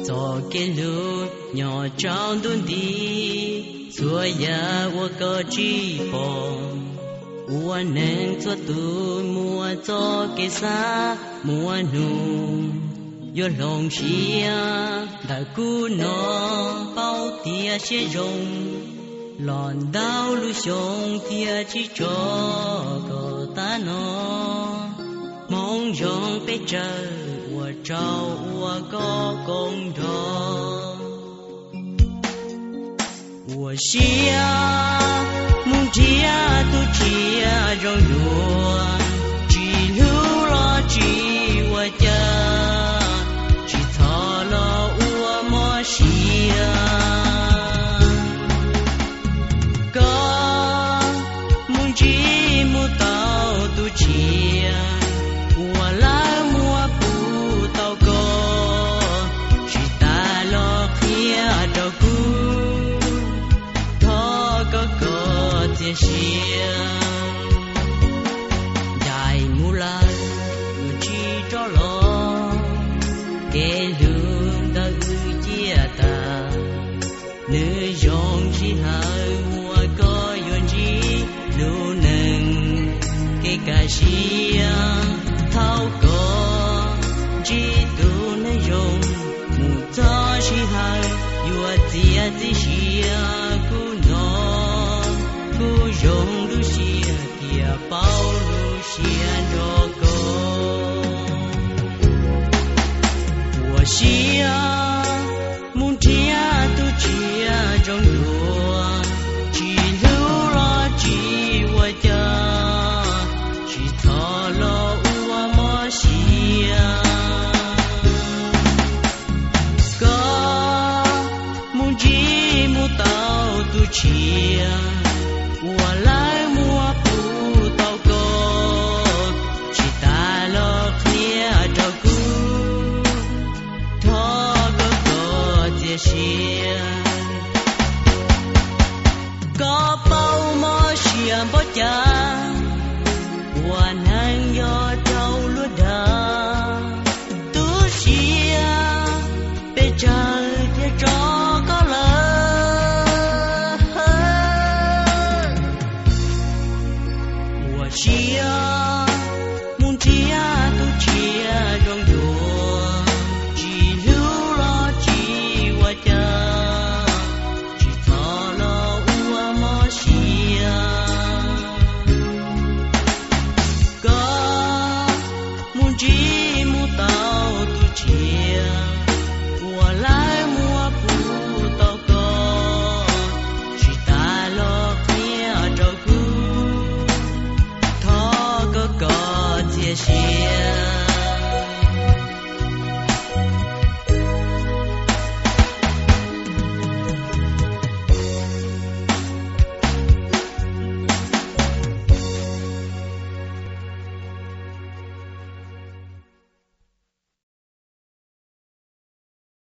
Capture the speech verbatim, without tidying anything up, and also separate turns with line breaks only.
cho cái lũ nhỏ trong đun đi xua ya wa có chi bỏ wa nên cho tu mua cho cái xa mua nụ yo lòng chia đã cú nó bao tia sẽ rong lòn đau lu sông tia chỉ cho có ta nó mong rong bé trời wa trao wa có công đó wa xia muốn chia tu chia rong đùa chỉ lưu lo chỉ wa cha chỉ thọ lo wa mo xia có muốn chỉ muốn tao tu chia wa la mua pu tao có chỉ ta lo kia đâu cu thọ có có chia xia đại mu la chỉ cho lo cái lương ta ư chia ta nữ dòng chỉ hai hoa có yon chỉ lu nâng cái ca xia thao có chỉ tu nữ dòng mu cho chỉ hai yua tia ti xia cu nó cu dòng lu xia kia bao lu xia cho có wa xia muốn chia tu chia trong đùa chỉ lưu lo chỉ wa cha chỉ thọ lo wa mo xia có muốn chỉ muốn tao tu chia wa lại mua pu tao có chỉ ta lo kia cho cu thọ có có chia xia có bao mơ xia bó cha qua nàng do trâu lúa đà tú xia bê trời thế cho có lời qua xia muốn chia tu chia trong đùa chỉ lưu lo chỉ qua cha chỉ thọ lo wa mo xia có